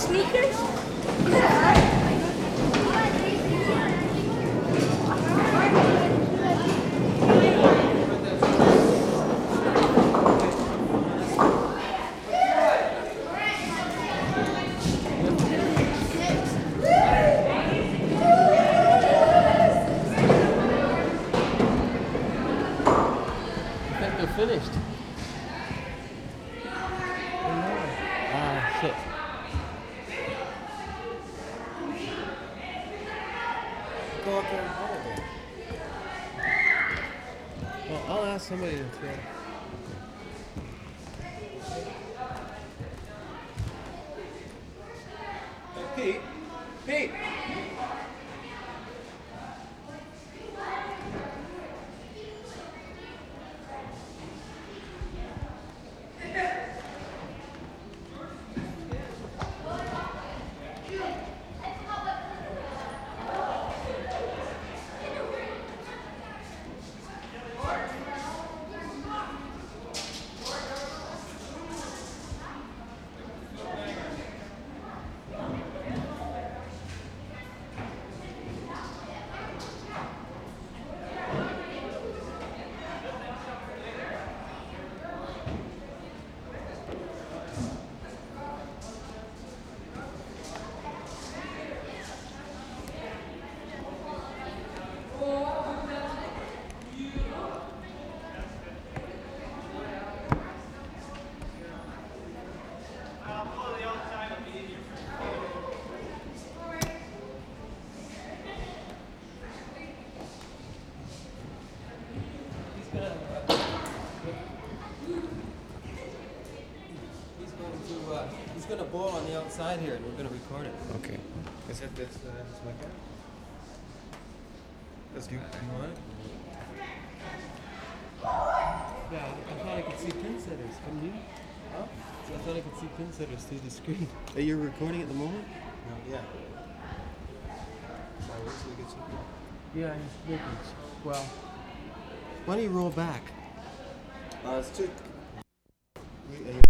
sneakers? I think they're finished. Ah, shit. Go up there and hold it. Well, I'll ask somebody to throw it. Hey, Pete. Pete. He's gonna bowl on the outside here, and we're gonna record it. Okay. Is that this my car? That's you want it? Yeah, I thought I could see pin setters. Couldn't you? Huh? So I thought I could see pin setters through the screen. Are you recording at the moment? No. Yeah. Shall I wait till we get some? Yeah, he's making. Well, Why don't you roll back? It's too.